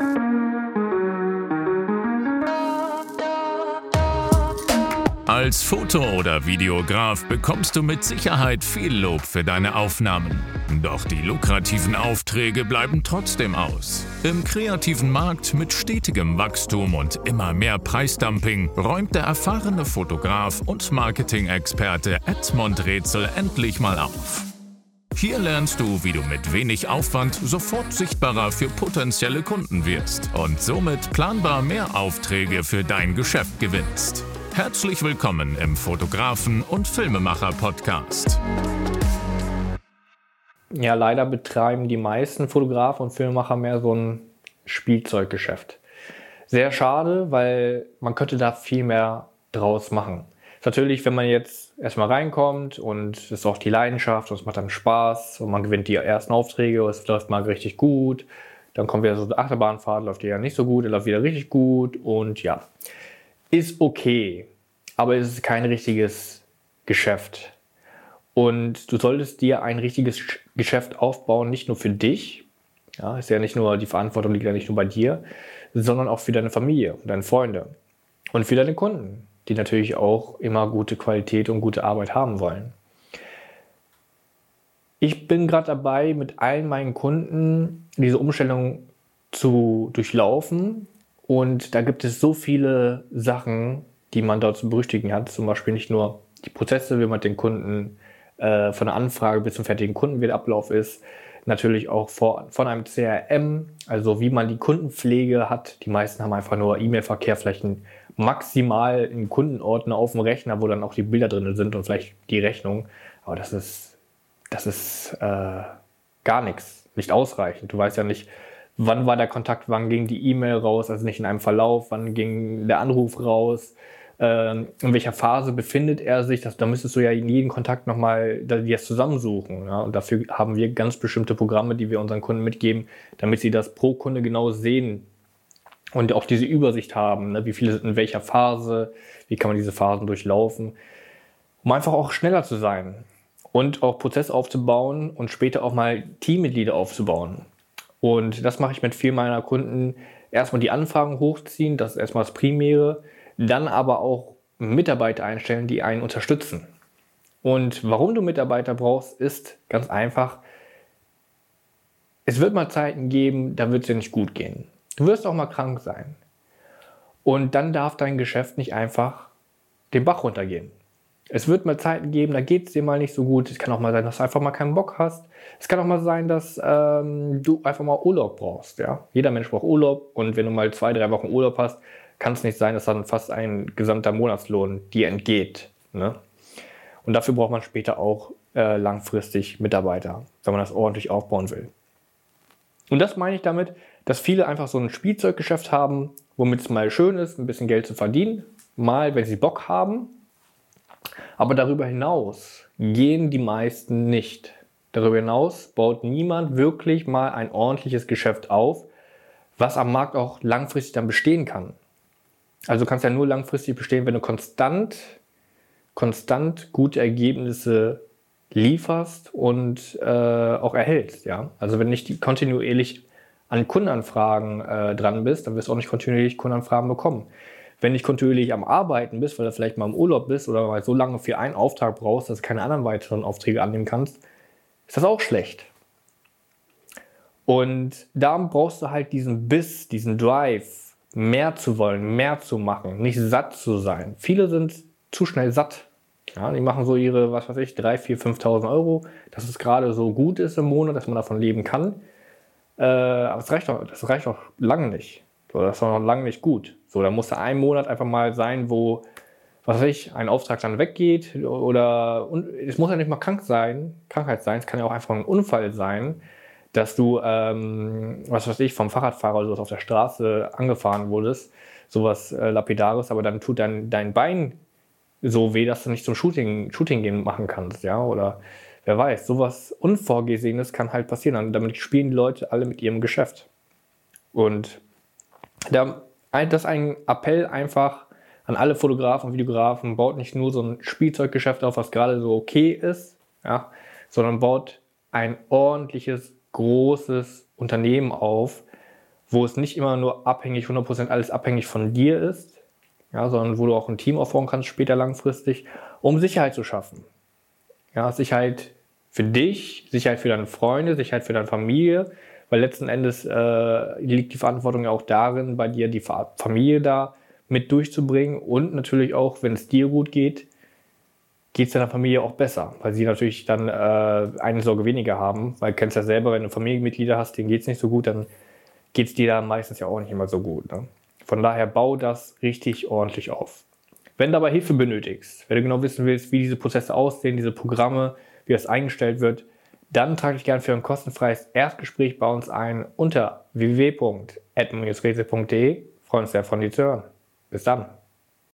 Als Foto- oder Videograf bekommst du mit Sicherheit viel Lob für deine Aufnahmen. Doch die lukrativen Aufträge bleiben trotzdem aus. Im kreativen Markt mit stetigem Wachstum und immer mehr Preisdumping räumt der erfahrene Fotograf und Marketing-Experte Edmond Rätsel endlich mal auf. Hier lernst du, wie du mit wenig Aufwand sofort sichtbarer für potenzielle Kunden wirst und somit planbar mehr Aufträge für dein Geschäft gewinnst. Herzlich willkommen im Fotografen- und Filmemacher-Podcast. Ja, leider betreiben die meisten Fotografen und Filmemacher mehr so ein Spielzeuggeschäft. Sehr schade, weil man könnte da viel mehr draus machen. Ist natürlich, wenn man jetzt erstmal reinkommt und es ist auch die Leidenschaft und es macht dann Spaß und man gewinnt die ersten Aufträge und es läuft mal richtig gut, dann kommt wieder so eine Achterbahnfahrt, läuft die ja nicht so gut, dann läuft wieder richtig gut und ja. Ist okay, aber es ist kein richtiges Geschäft. Und du solltest dir ein richtiges Geschäft aufbauen, nicht nur für dich. Ja, ist ja nicht nur, die Verantwortung liegt ja nicht nur bei dir, sondern auch für deine Familie und deine Freunde und für deine Kunden, die natürlich auch immer gute Qualität und gute Arbeit haben wollen. Ich bin gerade dabei, mit allen meinen Kunden diese Umstellung zu durchlaufen. Und da gibt es so viele Sachen, die man dort zu berücksichtigen hat. Zum Beispiel nicht nur die Prozesse, wie man den Kunden von der Anfrage bis zum fertigen Kunden, wie der Ablauf ist. Natürlich auch von einem CRM, also wie man die Kundenpflege hat. Die meisten haben einfach nur E-Mail-Verkehr, vielleicht maximal einen Kundenordner auf dem Rechner, wo dann auch die Bilder drin sind und vielleicht die Rechnung. Aber das ist gar nichts, nicht ausreichend. Du weißt ja nicht, wann war der Kontakt, wann ging die E-Mail raus, also nicht in einem Verlauf, wann ging der Anruf raus, in welcher Phase befindet er sich, da müsstest du ja in jedem Kontakt nochmal das zusammensuchen. Ja? Und dafür haben wir ganz bestimmte Programme, die wir unseren Kunden mitgeben, damit sie das pro Kunde genau sehen und auch diese Übersicht haben, ne? Wie viele sind in welcher Phase, wie kann man diese Phasen durchlaufen, um einfach auch schneller zu sein und auch Prozesse aufzubauen und später auch mal Teammitglieder aufzubauen. Und das mache ich mit vielen meiner Kunden. Erstmal die Anfragen hochziehen, das ist erstmal das Primäre. Dann aber auch Mitarbeiter einstellen, die einen unterstützen. Und warum du Mitarbeiter brauchst, ist ganz einfach. Es wird mal Zeiten geben, da wird es dir nicht gut gehen. Du wirst auch mal krank sein. Und dann darf dein Geschäft nicht einfach den Bach runtergehen. Es wird mal Zeiten geben, da geht es dir mal nicht so gut. Es kann auch mal sein, dass du einfach mal keinen Bock hast. Es kann auch mal sein, dass du einfach mal Urlaub brauchst. Ja? Jeder Mensch braucht Urlaub. Und wenn du mal 2-3 Wochen Urlaub hast, kann es nicht sein, dass dann fast ein gesamter Monatslohn dir entgeht. Ne? Und dafür braucht man später auch langfristig Mitarbeiter, wenn man das ordentlich aufbauen will. Und das meine ich damit, dass viele einfach so ein Spielzeuggeschäft haben, womit es mal schön ist, ein bisschen Geld zu verdienen. Mal, wenn sie Bock haben. Aber darüber hinaus gehen die meisten nicht. Darüber hinaus baut niemand wirklich mal ein ordentliches Geschäft auf, was am Markt auch langfristig dann bestehen kann. Also du kannst ja nur langfristig bestehen, wenn du konstant gute Ergebnisse lieferst und auch erhältst. Ja? Also wenn nicht kontinuierlich an Kundenanfragen dran bist, dann wirst du auch nicht kontinuierlich Kundenanfragen bekommen. Wenn du nicht kontinuierlich am Arbeiten bist, weil du vielleicht mal im Urlaub bist oder mal so lange für einen Auftrag brauchst, dass du keine anderen weiteren Aufträge annehmen kannst, ist das auch schlecht. Und da brauchst du halt diesen Biss, diesen Drive, mehr zu wollen, mehr zu machen, nicht satt zu sein. Viele sind zu schnell satt. Ja, die machen so ihre, 3.000, 4.000, 5.000 Euro, dass es gerade so gut ist im Monat, dass man davon leben kann. Aber das reicht doch lange nicht. So, das ist doch noch lange nicht gut. So, da muss ein Monat einfach mal sein, wo, ein Auftrag dann weggeht und es muss ja nicht mal Krankheit sein, es kann ja auch einfach ein Unfall sein, dass du, vom Fahrradfahrer oder so auf der Straße angefahren wurdest, sowas Lapidares, aber dann tut dein Bein so weh, dass du nicht zum Shooting gehen machen kannst, ja, oder wer weiß, sowas Unvorgesehenes kann halt passieren, und damit spielen die Leute alle mit ihrem Geschäft. Und das ist ein Appell einfach an alle Fotografen und Videografen, baut nicht nur so ein Spielzeuggeschäft auf, was gerade so okay ist, ja, sondern baut ein ordentliches, großes Unternehmen auf, wo es nicht immer nur 100% alles abhängig von dir ist, ja, sondern wo du auch ein Team aufbauen kannst später langfristig, um Sicherheit zu schaffen. Ja, Sicherheit für dich, Sicherheit für deine Freunde, Sicherheit für deine Familie, weil letzten Endes liegt die Verantwortung ja auch darin, bei dir die Familie da mit durchzubringen und natürlich auch, wenn es dir gut geht, geht es deiner Familie auch besser, weil sie natürlich dann eine Sorge weniger haben, weil du kennst ja selber, wenn du Familienmitglieder hast, denen geht es nicht so gut, dann geht es dir da meistens ja auch nicht immer so gut. Ne? Von daher bau das richtig ordentlich auf. Wenn du aber Hilfe benötigst, wenn du genau wissen willst, wie diese Prozesse aussehen, diese Programme, wie das eingestellt wird, dann trage dich gerne für ein kostenfreies Erstgespräch bei uns ein unter www.admin-rätsel.de. Freuen uns sehr von dir zu hören. Bis dann.